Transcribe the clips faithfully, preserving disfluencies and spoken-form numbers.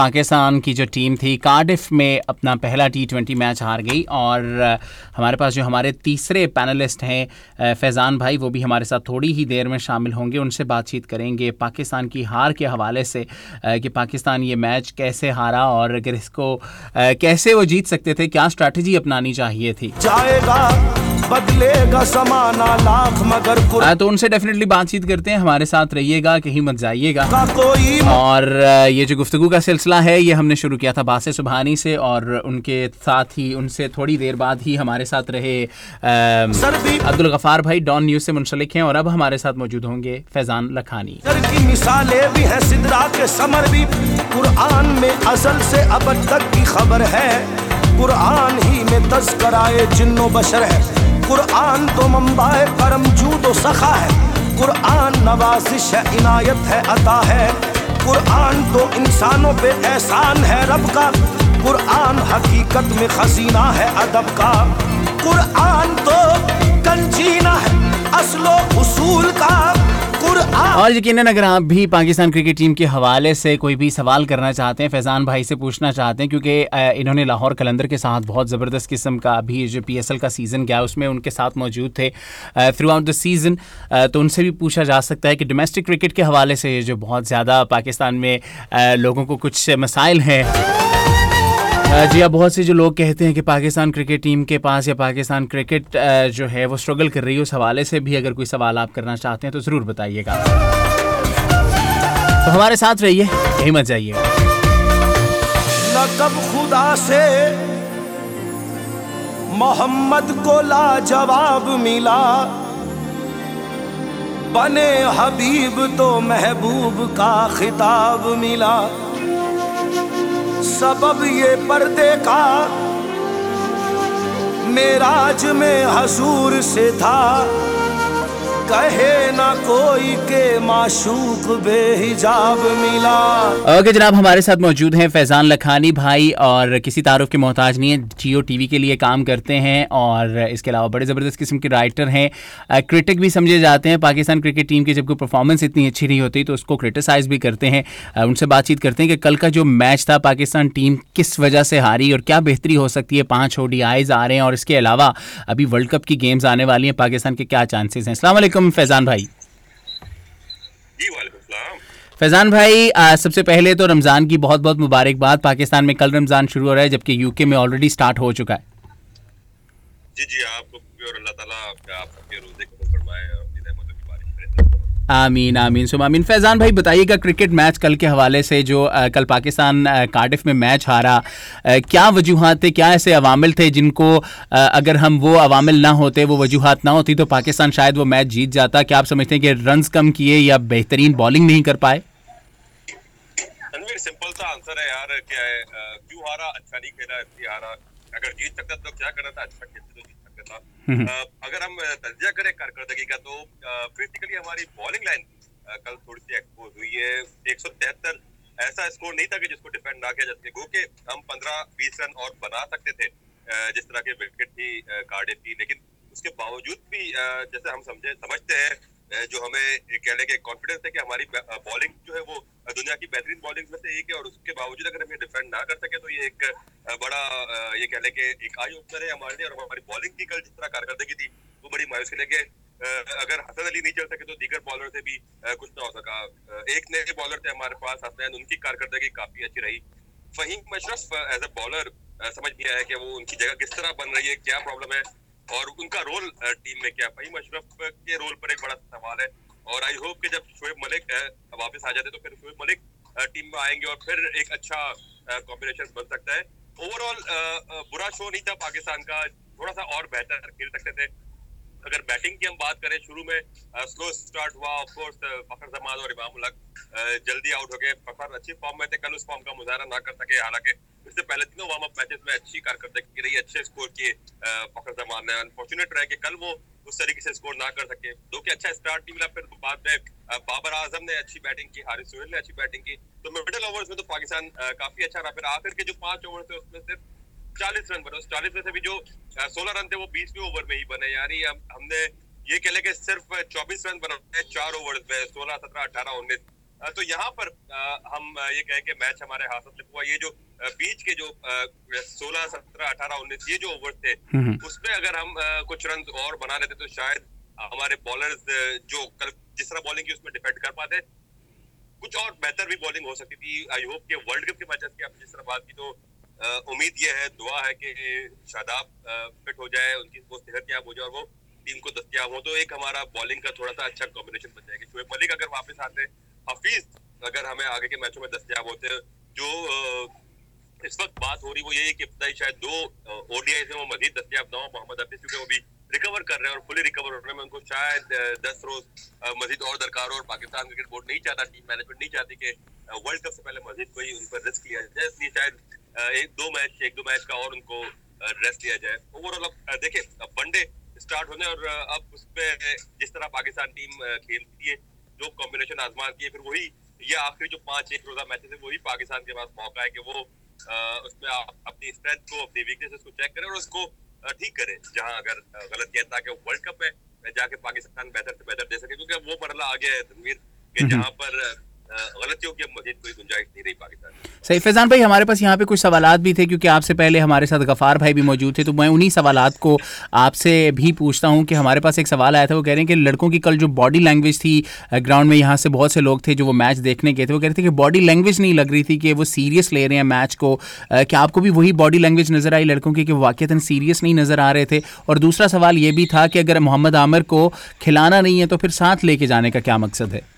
पाकिस्तान की जो टीम थी कार्डिफ में अपना पहला टी ट्वेंटी मैच हार गई और हमारे पास जो हमारे तीसरे पैनलिस्ट हैं फैज़ान भाई, वो भी हमारे साथ थोड़ी ही देर में शामिल होंगे। उनसे बातचीत करेंगे पाकिस्तान की हार के हवाले से कि पाकिस्तान ये मैच कैसे हारा और अगर इसको कैसे वो जीत सकते थे, क्या स्ट्रैटेजी अपनानी चाहिए थी। जाएगा बदलेगा समाना लाख मगर आ, तो उनसे डेफिनेटली बातचीत करते हैं। हमारे साथ रहिएगा, कहीं मत जाइएगा। और ये जो गुफ्तगू का सिलसिला है ये हमने शुरू किया था बासे सुबहानी से और उनके साथ ही उनसे थोड़ी देर बाद ही हमारे साथ रहे अब्दुल गफार भाई डॉन न्यूज़ से मुंसलिक हैं और अब हमारे साथ मौजूद होंगे फैज़ान लखानी। की मिसालें भी हैं सिदरा के समर भी, कुरान में अज़ल से अब तक की खबर है, कुरान ही में तज़किराए जिन्नो बशर है, कुरान तो मंबाए करम जूदो सखा है, कुरान नवाजिश है इनायत है अता है, कुरान तो इंसानों पे एहसान है रब का, कुरान हकीकत में खजीना है अदब का, कुरान तो कंजीना है असलो उसूल का कुरान। और यकीनन अगर आप भी पाकिस्तान क्रिकेट टीम के हवाले से कोई भी सवाल करना चाहते हैं, फैज़ान भाई से पूछना चाहते हैं, क्योंकि इन्होंने लाहौर कलंदर के साथ बहुत ज़बरदस्त किस्म का अभी जो पीएसएल का सीज़न गया उसमें उनके साथ मौजूद थे थ्रू आउट द सीज़न, तो उनसे भी पूछा जा सकता है कि डोमेस्टिक क्रिकेट के हवाले से जो बहुत ज़्यादा पाकिस्तान में लोगों को कुछ मसाइल हैं। जी हाँ, बहुत से जो लोग कहते हैं कि पाकिस्तान क्रिकेट टीम के पास या पाकिस्तान क्रिकेट जो है वो स्ट्रगल कर रही है, उस हवाले से भी अगर कोई सवाल आप करना चाहते हैं तो ज़रूर बताइएगा। तो हमारे साथ रहिए, कहीं मत जाइएगा। लक़ब खुदा से मोहम्मद को लाजवाब मिला, बने हबीब तो महबूब का खिताब मिला, सबब ये पर्दे का मेराज में हजूर से था, कहे ना कोई के माशूक बेहिजाब मिला। ओके जनाब, हमारे साथ मौजूद हैं फैज़ान लखानी भाई और किसी तारुफ के मोहताज नहीं है, जियो टीवी के लिए काम करते हैं और इसके अलावा बड़े ज़बरदस्त किस्म के राइटर हैं, क्रिटिक भी समझे जाते हैं। पाकिस्तान क्रिकेट टीम की जब कोई परफॉर्मेंस इतनी अच्छी नहीं होती तो उसको क्रिटिसाइज़ भी करते हैं। उनसे बातचीत करते हैं कि कल का जो मैच था पाकिस्तान टीम किस वजह से हारी और क्या बेहतरी हो सकती है। पाँच ओडीआईज़ आ रहे हैं और इसके अलावा अभी वर्ल्ड कप की गेम्स आने वाली हैं, पाकिस्तान के क्या चांसेस हैं। अस्सलाम वालेकुम फैज़ान भाई। जी वालेकुम सलाम। फैज़ान भाई, आ, सबसे पहले तो रमज़ान की बहुत बहुत मुबारकबाद। पाकिस्तान में कल रमज़ान शुरू हो रहा है जबकि यूके में ऑलरेडी स्टार्ट हो चुका है। जी जी आपको भी और अल्लाह ताला आप सबके रोज़े कबूल फरमाए और अपनी रहमतों की बारिश करे। आमीन आमीन सुम आमीन। फैज़ान भाई बताइएगा क्रिकेट मैच कल के हवाले से, जो आ, कल पाकिस्तान आ, कार्डिफ में मैच हारा, आ, क्या वजूहात थे, क्या ऐसे अवामिल थे जिनको आ, अगर हम वो अवामिल ना होते, वो वजूहात ना होती तो पाकिस्तान शायद वो मैच जीत जाता? क्या आप समझते हैं कि रन्स कम किए या बेहतरीन बॉलिंग नहीं कर पाए? रणवीर, सिंपल सा आंसर है यार, क्या है क्यों हारा? अच्छा नहीं खेला इसलिए हारा। अगर जीत सकता तो क्या करना था? अच्छा खेलते तो जीत सकता था। Uh, अगर हम तज्जिया करें कारकर्दगी का तो बेसिकली uh, हमारी बॉलिंग लाइन uh, कल थोड़ी सी एक्सपोज हुई है। एक सौ तिहत्तर ऐसा स्कोर नहीं था कि जिसको डिफेंड ना किया जा सके, गो के हम पंद्रह बीस रन और बना सकते थे uh, जिस तरह के विकेट थी uh, कार्डिफ की, लेकिन उसके बावजूद भी uh, जैसे हम समझे समझते हैं uh, जो हमें कह लें कि कॉन्फिडेंस है कि हमारी बॉलिंग जो है वो दुनिया की बेहतरीन बॉलिंग में से एक है और उसके बावजूद अगर हम ये डिफेंड ना कर सके तो ये एक बड़ा ये कह लें कि एक आई ओपनर है हमारे लिए। और हमारी बॉलिंग की कल जिस तरह कारकर्दगी थी वो बड़ी मायूस के लेके अगर हसन अली नहीं चल सके तो दीगर बॉलर से भी कुछ ना हो सका। एक नए बॉलर थे हमारे पास हसनैन, उनकी कारकर्दगी काफी अच्छी रही। Faheem Ashraf as a bowler समझ नहीं आया कि वो उनकी जगह किस तरह बन रही है, क्या प्रॉब्लम है और उनका रोल टीम में क्या। फहीम अशरफ के रोल पर एक बड़ा सवाल है और आई होप कि जब शोएब मलिक वापस आ जाते तो फिर शोएब मलिक टीम में आएंगे और फिर एक अच्छा कॉम्बिनेशन बन सकता है। ओवरऑल बुरा शो नहीं था पाकिस्तान का, थोड़ा सा और बेहतर खेल सकते थे। अगर बैटिंग की हम बात करें, शुरू में स्लो स्टार्ट हुआ, ऑफ कोर्स फखर जमान और इमाम उल हक जल्दी आउट हो गए। फखर अच्छी फॉर्म में थे, कल उस फॉर्म का मुजाहरा ना कर सके, हालांकि इससे पहले तीनों वार्म अप मैचेस में अच्छी कारकर्दगी रही, अच्छे स्कोर किए फखर जमान ने। अनफॉर्चुनेट रहे कि कल वो उस तरीके से स्कोर ना कर सके, दो के अच्छा स्टार्ट नहीं मिला। फिर बाद में बाबर आजम ने अच्छी बैटिंग की, हारिस सोहेल ने अच्छी बैटिंग की, तो मिडिल ओवर्स में तो पाकिस्तान काफी अच्छा रहा। फिर आखिर के जो पांच ओवर थे उसमें सिर्फ चालीस रन बने, उस चालीस में से भी जो सोलह रन थे वो बीसवें ओवर में ही बने। यानी हम, हमने ये कह लें कि सिर्फ चौबीस रन बनाए चार ओवर में, सोलह सत्रह अठारह उन्नीस तो यहाँ पर हम ये कहें कि मैच हमारे हाथ से हुआ। ये जो बीच के जो सोलह सत्रह अठारह उन्नीस ये जो ओवर थे उसमें अगर हम कुछ रन और बना लेते तो शायद हमारे बॉलर्स जो कल जिस तरह बॉलिंग की उसमें डिफेंड कर पाते, कुछ और बेहतर भी बॉलिंग हो सकती थी। आई होप कि वर्ल्ड कप के मैचेस की आपने जिस तरह बात की तो उम्मीद ये है, दुआ है कि शादाब फिट हो जाए, उनकी वो सेहतयाब हो जाए और वो टीम को दस्तयाब हो, तो एक हमारा बॉलिंग का थोड़ा सा अच्छा कॉम्बिनेशन बन जाएगा। शोएब मलिक अगर वापस आते, हफीज अगर हमें आगे के मैचों में दस्तयाब होते, जो इस वक्त बात हो रही वो यही कि इब्तदाई शायद दो ओडीआई से वो मजीद दस्तयाब ना हो। मोहम्मद हफीज क्योंकि वो भी रिकवर कर रहे हैं और फुली रिकवर होने में उनको शायद दस रोज मजीद और दरकार हो, और पाकिस्तान क्रिकेट बोर्ड नहीं चाहता, टीम मैनेजमेंट नहीं चाहती कि वर्ल्ड कप से पहले मजीद कोई उन पर रिस्क लिया जाए, इसलिए शायद एक दो मैच एक दो मैच का और उनको रेस्ट लिया जाए। ओवरऑल अब देखिए वनडे स्टार्ट होने और अब उसमें जिस तरह पाकिस्तान टीम खेलती है, जो कॉम्बिनेशन आजमाती है, फिर वही ये आखिरी जो पांच एक रोजा मैचेस है वही पाकिस्तान के पास मौका है कि वो उसमें अपनी स्ट्रेंथ को, अपनी वीकनेसेस को चेक करे और उसको ठीक करे जहां अगर गलत किया, ताकि वर्ल्ड कप में जाके पाकिस्तान बेहतर से बेहतर दे सके, क्योंकि वो मरला आ गया है तनवीर कि जहां पर गलतियों की मजीद कोई गुंजाइश नहीं रही पाकिस्तान। सही फैजान भाई, हमारे पास यहाँ पे कुछ सवालात भी थे क्योंकि आपसे पहले हमारे साथ गफ़ार भाई भी मौजूद थे, तो मैं उन्हीं सवालात को आपसे भी पूछता हूँ कि हमारे पास एक सवाल आया था। वो कह रहे हैं कि लड़कों की कल जो बॉडी लैंग्वेज थी ग्राउंड में, यहाँ से बहुत से लोग थे जो वो मैच देखने गए थे, वो कह रहे थे कि बॉडी लैंग्वेज नहीं लग रही थी कि वो सीरियस ले रहे हैं मैच को। क्या आपको भी वही बॉडी लैंग्वेज नज़र आई लड़कों की कि वो वाक़ईतन सीरियस नहीं नज़र आ रहे थे? और दूसरा सवाल ये भी था कि अगर मोहम्मद आमिर को खिलाना नहीं है तो फिर साथ लेके जाने का क्या मकसद है?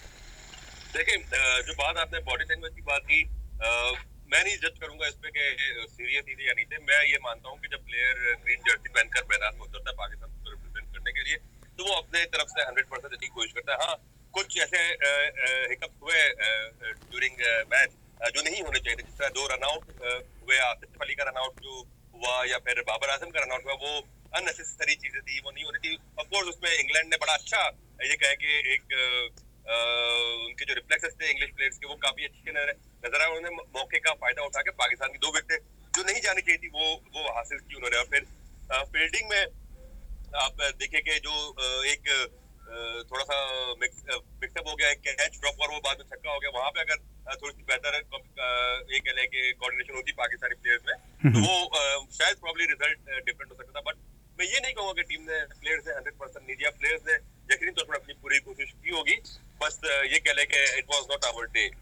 देखिए, जो बात आपने बॉडी लैंग्वेज की बात की, मैं नहीं जज करूंगा इस पे कि सीरियस ही थे या नहीं थे। मैं ये मानता हूँ कि जब प्लेयर ग्रीन जर्सी पहनकर मैदान में उतरता है पाकिस्तान को रिप्रेजेंट करने के लिए, तो वो अपने तरफ से हंड्रेड परसेंट देने की कोशिश करता है। हाँ, कुछ ऐसे हिकअप्स हुए ड्यूरिंग मैच जो नहीं होने चाहिए थे, जिस तरह दो रनआउट हुए, आसिफ अली का रनआउट जो हुआ या फिर बाबर आजम का रनआउट हुआ, वो अननेसेसरी चीजें थी, वो नहीं होनी थी। ऑफकोर्स उसमें इंग्लैंड ने बड़ा अच्छा ये कहे कि एक Uh, उनके जो रिफ्लेक्सेस थे इंग्लिश प्लेयर्स के वो काफी अच्छे नजर आए। उन्होंने मौके का फायदा उठा के पाकिस्तान की दो विकेट जो नहीं जानी चाहिए थी वो वो हासिल की उन्होंने। और फिर फील्डिंग में आप देखिए कि जो एक थोड़ा सा मिक्सअप हो गया, एक कैच ड्रॉप और वो बाद में छक्का हो गया, वहां पे अगर थोड़ी सी बेहतर ये कह लें कि कोऑर्डिनेशन होती पाकिस्तानी प्लेयर्स में तो वो शायद प्रॉब्ली रिजल्ट डिफरेंट हो सकता था। बट मैं ये नहीं कहूँगा कि टीम ने प्लेयर्स ने हंड्रेड परसेंट नहीं दिया, प्लेयर्स ने यकीनी तौर पर अपनी पूरी कोशिश की होगी, बस ये कह लें कि it was not our day.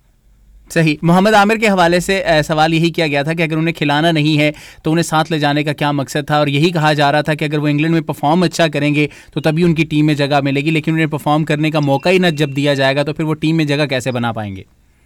सही। मोहम्मद आमिर के हवाले से सवाल यही किया गया था कि अगर उन्हें खिलाना नहीं है तो उन्हें साथ ले जाने का क्या मकसद था, और यही कहा जा रहा था कि अगर वो इंग्लैंड में परफॉर्म अच्छा करेंगे तो तभी उनकी टीम में जगह मिलेगी, लेकिन उन्हें परफॉर्म करने का मौका ही न जब दिया जाएगा तो फिर वो टीम में जगह कैसे बना पाएंगे?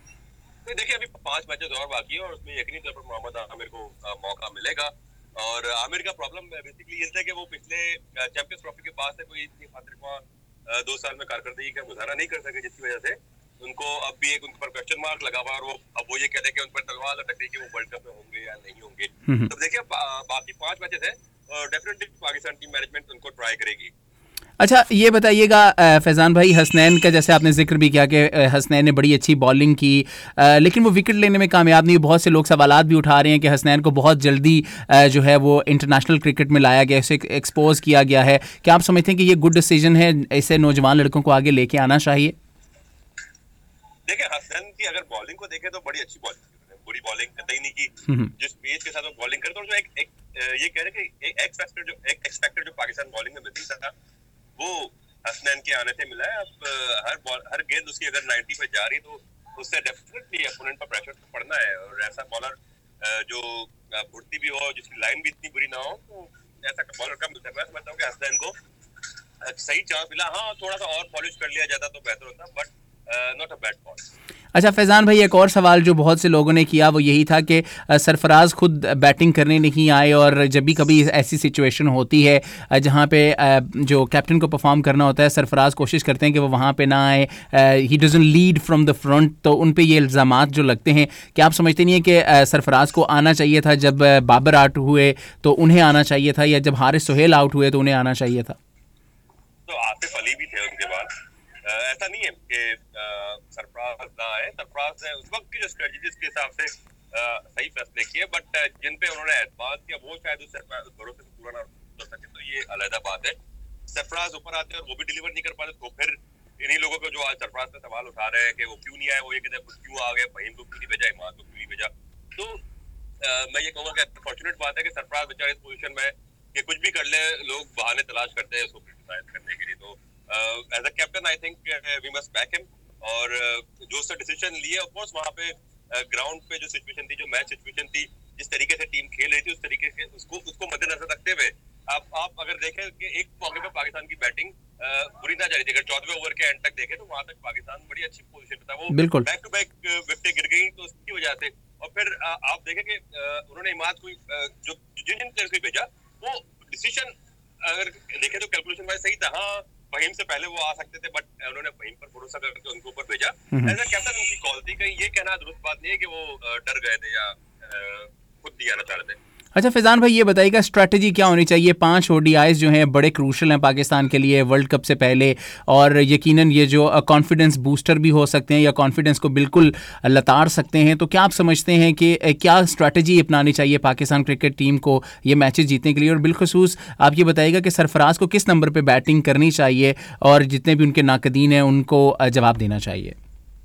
तो देखिए, अभी पांच मैचेस और बाकी है और उसमें यकीनी तौर पर मोहम्मद आमिर को मौका मिलेगा। और आमिर का प्रॉब्लम बेसिकली ये था कि वो पिछले चैंपियंस ट्रॉफी के बाद से कोई इतनी खातिर दो साल में कारकर्दगी का गुजारा नहीं कर सके, जिसकी वजह से उनको अब भी एक उन पर क्वेश्चन मार्क लगा हुआ, और वो अब वो ये कहते हैं कि उन पर तलवार लटक रही है कि वो वर्ल्ड कप में होंगे या नहीं होंगे। तो देखिए, बाकी पांच मैचेस है और डेफिनेटली पाकिस्तान टीम मैनेजमेंट उनको ट्राई करेगी। अच्छा, ये बताइएगा फैज़ान भाई, हसनैन का जैसे आपने जिक्र भी किया कि हसनैन ने बड़ी अच्छी बॉलिंग की, लेकिन वो विकेट लेने में कामयाब नहीं। बहुत से लोग सवालात भी उठा रहे हैं कि हसनैन को बहुत जल्दी जो है वो इंटरनेशनल क्रिकेट में लाया गया, इसे एक्सपोज किया गया है। क्या आप समझते हैं कि ये गुड डिसीजन है, इसे नौजवान लड़कों को आगे लेके आना चाहिए? देखिए, हसनैन की अगर बॉलिंग को देखें तो बड़ी अच्छी बॉलिंग, बुरी बॉलिंग कतई नहीं की। जिस पेस के साथ वो बॉलिंग करते हैं, एक, एक ये कह रहे हैं कि एक्स फैक्टर जो एक एक्स फैक्टर जो पाकिस्तान बॉलिंग में मिसिंग था वो हसनैन के आने से मिला है। अब हर बॉल हर गेंद उसकी अगर नब्बे पे जा रही तो उससे डेफिनेटली अपोनेंट पर प्रेशर तो पड़ना है, और ऐसा बॉलर जो फुर्ती भी हो, जिसकी लाइन भी इतनी बुरी ना हो, तो ऐसा बॉलर कम मिलता है। मैं समझता हूँ कि हसनैन को सही चांस मिला। हाँ, थोड़ा सा और पॉलिश कर लिया जाता तो बेहतर होता, but not a bad ball. अच्छा फैज़ान भाई, एक और सवाल जो बहुत से लोगों ने किया वो यही था कि सरफराज खुद बैटिंग करने नहीं आए, और जब भी कभी ऐसी सिचुएशन होती है जहाँ पे जो कैप्टन को परफॉर्म करना होता है, सरफराज कोशिश करते हैं कि वो वहाँ पे ना आए, he doesn't lead from the front, तो उन पे ये इल्ज़ामात जो लगते हैं, क्या आप समझते नहीं है कि सरफराज को आना चाहिए था? जब बाबर आउट हुए तो उन्हें आना चाहिए था, या जब हारिस सोहेल आउट हुए तो उन्हें आना चाहिए था? तो आसिफ अली भी थे उनके बाद, ऐसा नहीं है कि सरफराज ना आए। सरफराज ने उस वक्त की जो स्ट्रेटजी जिसके हिसाब से सही फैसले किए, बट जिन पे उन्होंने एतमाद किया वो शायद उस भरोसे से पूरा ना कर सके, तो ये अलग बात है। सरफराज ऊपर आते हैं और वो भी डिलीवर नहीं कर पाते, तो फिर इन्हीं लोगों को जो आज सरफराज का सवाल उठा रहे हैं कि वो क्यों नहीं आए, वो ये कहते हैं क्यों आ गए, फहीम को क्यों नहीं भेजा, इमाद को क्यों नहीं भेजा। तो आ, मैं ये कहूँगा कि अनफॉर्चुनेट बात है कि सरफराज बेचारे इस पोजीशन में कि कुछ भी कर ले, लोग बहाने तलाश करते हैं उसको क्रिटिसाइज करने के लिए। तो as a captain I think we must back him, और uh, जो उसने डिसीजन लिए, ऑफ कोर्स वहाँ पे ग्राउंड uh, पे जो सिचुएशन थी, जो मैच सिचुएशन थी, जिस तरीके से टीम खेल रही थी, उस तरीके से उसको उसको मद्देनजर रखते हुए आप आप अगर देखें कि एक मौके पर पाकिस्तान की बैटिंग uh, बुरी ना जा रही थी। अगर चौदहवें ओवर के एंड तक देखें तो वहां तक पाकिस्तान बड़ी अच्छी पोजीशन पे था, वो बिल्कुल बैक टू बैक विकेटें गिर गई तो उसकी वजह से। और फिर uh, आप देखें कि uh, उन्होंने इमाद को uh, जो जिन जिन प्लेयर्स को भेजा, वो डिसीजन अगर देखें तो कैलकुलेशन वाइज सही था। हाँ, फहीम से पहले वो आ सकते थे, बट उन्होंने फहीम पर भरोसा करके उनके ऊपर भेजा। एज अ कैप्टन उनकी कॉल थी, कहीं ये कहना दुरुस्त बात नहीं है कि वो डर गए थे या खुद नहीं आना चाह रहे थे। अच्छा फैजान भाई, ये बताइएगा स्ट्रैटेजी क्या होनी चाहिए? पांच ओडीआईज जो हैं बड़े क्रूशल हैं पाकिस्तान के लिए वर्ल्ड कप से पहले, और यकीनन ये जो कॉन्फिडेंस बूस्टर भी हो सकते हैं या कॉन्फिडेंस को बिल्कुल लताड़ सकते हैं। तो क्या आप समझते हैं कि क्या स्ट्रैटेजी अपनानी चाहिए पाकिस्तान क्रिकेट टीम को ये मैचेस जीतने के लिए? और बिलखसूस आप ये बताइएगा कि सरफराज को किस नंबर पर बैटिंग करनी चाहिए और जितने भी उनके नाकदीन हैं उनको जवाब देना चाहिए?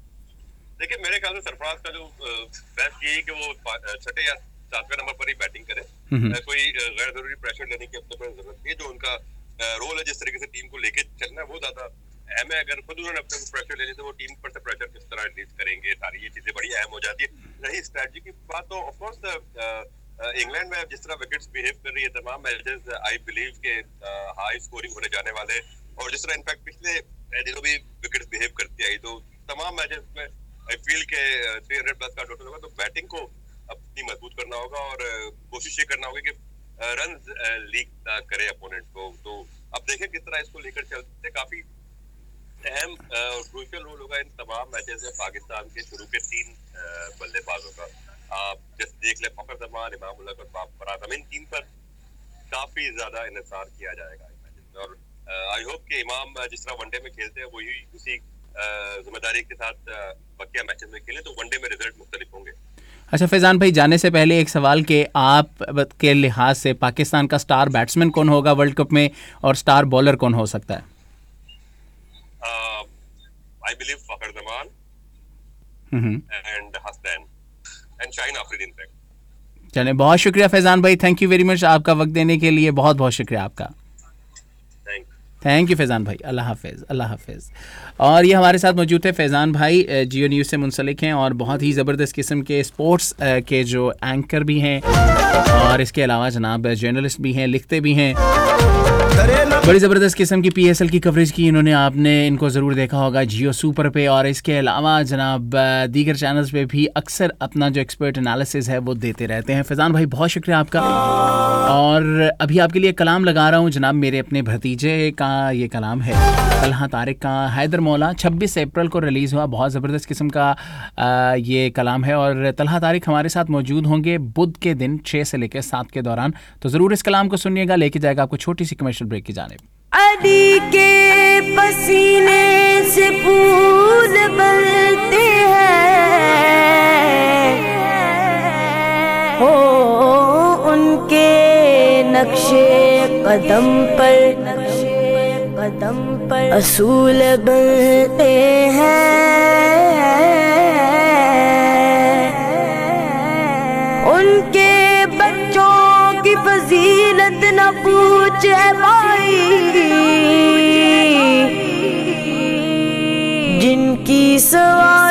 देखिए, मेरे ख्याल से सरफराज का जो बेस्ट ये है कि वो छठे या सातवें नंबर पर ही बैटिंग करे। कोई गैर जरूरी प्रेशर लेने की अपने पर जरूरत नहीं है। जो उनका रोल है, जिस तरीके से टीम को लेके चलना है, वो ज्यादा अहम है। अगर खुद उन्होंने अपने को प्रेशर ले लिया तो वो टीम पर से प्रेशर किस तरह रिलीज करेंगे, सारी ये चीजें बड़ी अहम हो जाती है। रही स्ट्रेटजी की बात, तो ऑफकोर्स इंग्लैंड में जिस तरह विकेट्स बिहेव कर रही है तमाम मैचेस, आई बिलीव के हाई स्कोरिंग होने जाने वाले, और जिस तरह इनफैक्ट पिछले दिनों भी विकेट्स बिहेव करती आई, तो तमाम मैचेस में आई फील के थ्री हंड्रेड प्लस का टोटल होगा। तो बैटिंग को अपनी मजबूत करना होगा और कोशिश ये करना होगा कि रन लीक ना करे अपोनेंट को। तो अब देखें किस तरह इसको लेकर चलते। काफी अहम और क्रूशियल रोल होगा इन तमाम मैचेस में पाकिस्तान के शुरू के तीन बल्लेबाजों का। आप जैसे देख ले, फखर जमान, इमाम उल हक और बाबर, इन तीन पर काफी ज्यादा इन्हिसार किया जाएगा इन मैचेस में। और आई होप कि इमाम जिस तरह वनडे में खेलते हैं वही उसी जिम्मेदारी के साथ बकिया मैचेस में खेलें, तो वनडे में रिजल्ट मुख्तलिफ होंगे। अच्छा फैजान भाई, जाने से पहले एक सवाल कि आप के लिहाज से पाकिस्तान का स्टार बैट्समैन कौन होगा वर्ल्ड कप में, और स्टार बॉलर कौन हो सकता है? I believe Fakhar Zaman and Hasan and Shaheen Afridi. चलिए, बहुत शुक्रिया फैजान भाई, थैंक यू वेरी मच आपका वक्त देने के लिए, बहुत बहुत शुक्रिया आपका। थैंक यू फैज़ान भाई, अल्लाह हाफ़िज़, अल्लाह हाफ़िज़। और ये हमारे साथ मौजूद थे फैज़ान भाई, जियो न्यूज़ से मुंसलिक हैं और बहुत ही ज़बरदस्त किस्म के स्पोर्ट्स के जो एंकर भी हैं, और इसके अलावा जनाब जर्नलिस्ट भी हैं, लिखते भी हैं। बड़ी ज़बरदस्त किस्म की पीएसएल की कवरेज की इन्होंने, आपने इनको ज़रूर देखा होगा जियो सुपर पे, और इसके अलावा जनाब दीगर चैनल्स पे भी अक्सर अपना जो एक्सपर्ट एनालिसिस है वो देते रहते हैं। फैज़ान भाई बहुत शुक्रिया आपका। और अभी आपके लिए कलाम लगा रहा हूँ जनाब, मेरे अपने भतीजे का ये कलाम है, तलहा तारिक का, हैदर मौला, छब्बीस अप्रैल को रिलीज़ हुआ। बहुत ज़बरदस्त किस्म का आ, ये कलाम है, और तलहा तारिक हमारे साथ मौजूद होंगे बुध के दिन छः से लेकर सात के दौरान। तो ज़रूर इस कलाम को सुनिएगा, लेके जाएगा आपको छोटी सी कमर्शियल ब्रेक की जानिब। अली के पसीने से फूल बनते हैं, हो उनके नक्शे कदम पर, नक्शे कदम पर असूल बनते हैं। उनके बच्चों की फजीलत न पूछे भाई, जिनकी सवाल